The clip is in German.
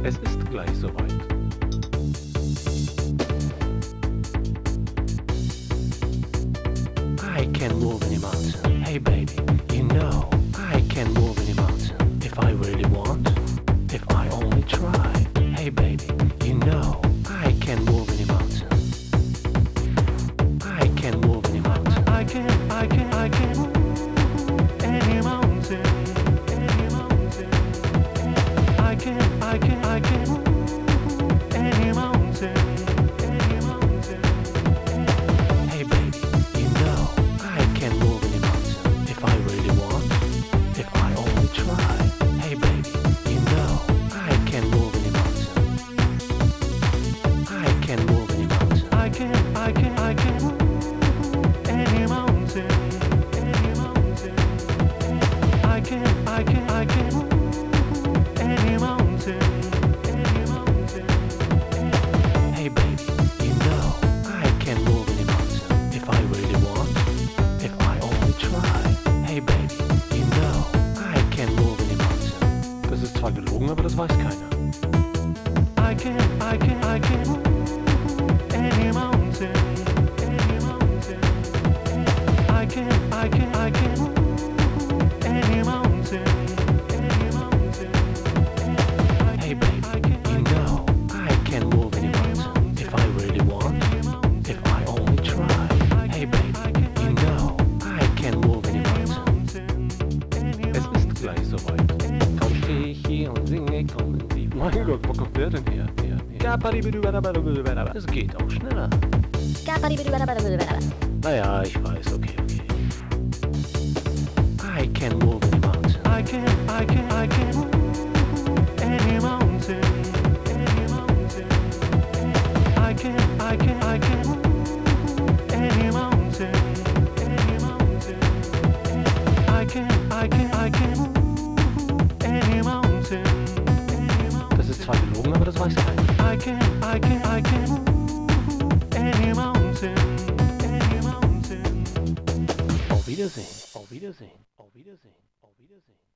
Es ist gleich soweit. I can move any mountain. Hey baby, you know I can move any mountain. If I really want, if I only try. Hey baby, you know I can move any mountain. I can move any mountain. I can move any mountain. Any mountain. I can move any mountain. Any mountain. Hey baby, you know I can move any mountain. If I really want, if I only try. Hey baby, you know I can move any mountain. I can move any mountain. I can move any mountain. Any mountain. I can move any mountain. Any mountain. Hey baby, you know I can move any mountain. If I really want, if I only try. Hey baby, you know I can move any mountain. Das ist zwar gelogen, aber das weiß keiner. I can move any mountain. Any mountain. I can move any mountain. Any mountain. Hey baby, you know I can move any mountain. If I really want, if I only try. Hey baby, you know I can move any mountain. Es ist gleich soweit. Kaum stehe ich hier und singe konventiv. Mein Gott, wo kommt der denn her? Das geht auch schneller. Naja, ich weiß, okay. I can move any mountain. I can move any mountain. Any mountain. I can move any mountain. Any mountain. I can move any mountain. Das ist zwar gelogen, aber das weiß keiner. I can move any mountain. Any mountain. Auf Wiedersehen.